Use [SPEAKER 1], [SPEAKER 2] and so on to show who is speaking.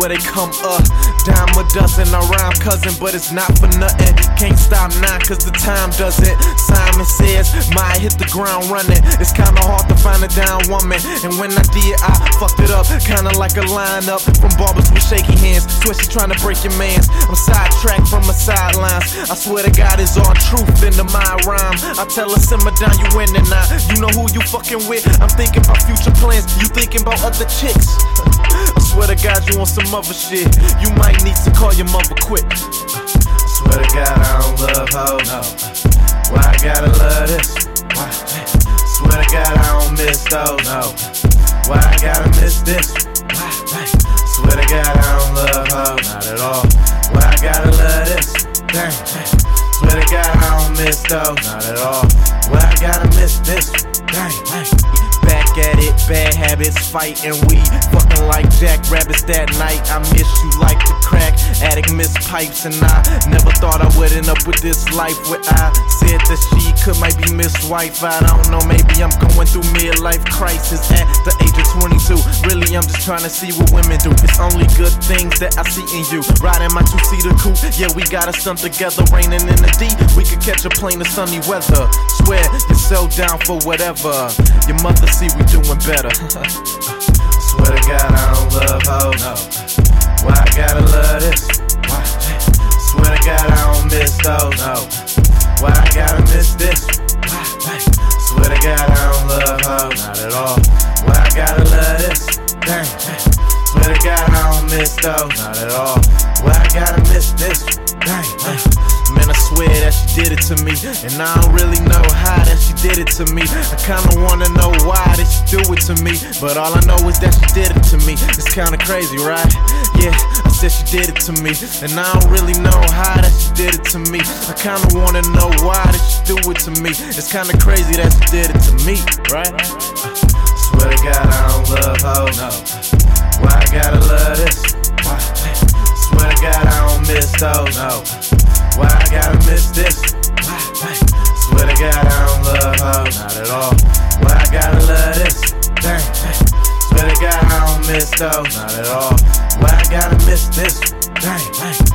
[SPEAKER 1] swear they come dime a dozen. I rhyme cousin, but it's not for nothing. Can't stop now cause the time doesn't. Simon says, might hit the ground running. It's kinda hard to find a down woman, and when I did, I fucked it up. Kinda like a lineup from barbers with shaky hands. Swear she tryna break your mans. I'm sidetracked from my sidelines. I swear to God it's all truth into my rhyme. I tell her simmer down, you winning now. You know who you fucking with. I'm thinking about future plans. You thinking about other chicks. I swear to God you on some other shit. You might need to call your mother quick. I swear to God I don't love hoes. No. Why I gotta love this? Why? Swear to God I don't miss those. No. Why I gotta miss this? Why? Swear to God I don't love hoes. Not at all. Why I gotta love this? Dang. Swear to God I don't miss those. Not at all. Why I gotta miss this? Dang. Back at it, bad habits, fighting weed, fucking like jackrabbits that night. I miss you like the crack addict, miss pipes, and I never thought I would end up with this life where I said that she could might be Miss Wife. I don't know, maybe I'm going through midlife crisis at the age of 22. Really, I'm just trying to see what women do. It's only good things that I see in you. Riding my two-seater coupe, yeah, we got us done together. Raining in the D, we could catch a plane in sunny weather. Swear, you're so down for whatever. Your mother see we doing better. Swear to God I don't love hoes. No. Why I gotta love this? Why? Swear to God I don't miss those. No. Why I gotta miss this? Why? Swear to God I don't love hoes. Not at all. Why I gotta love this? Dang. Swear to God I don't miss those. Not at all. Why I gotta miss this? Dang. Man, I swear that she did it to me, and I don't really know how that she did it to me. I kinda wanna know why did she do it to me, but all I know is that she did it to me. It's kinda crazy, right? Yeah, I said she did it to me, and I don't really know how that she did it to me. I kinda wanna know why did she do it to me. It's kinda crazy that she did it to me, right? Swear to God I don't love hoes. No. Why I gotta love this? Why? Swear to God I don't miss those. No. Why I gotta miss this? Why? Swear to God I don't love hoes. Not at all. Why I gotta love this? Dang. Swear to God I don't miss those. Not at all. Why I gotta miss this? Dang.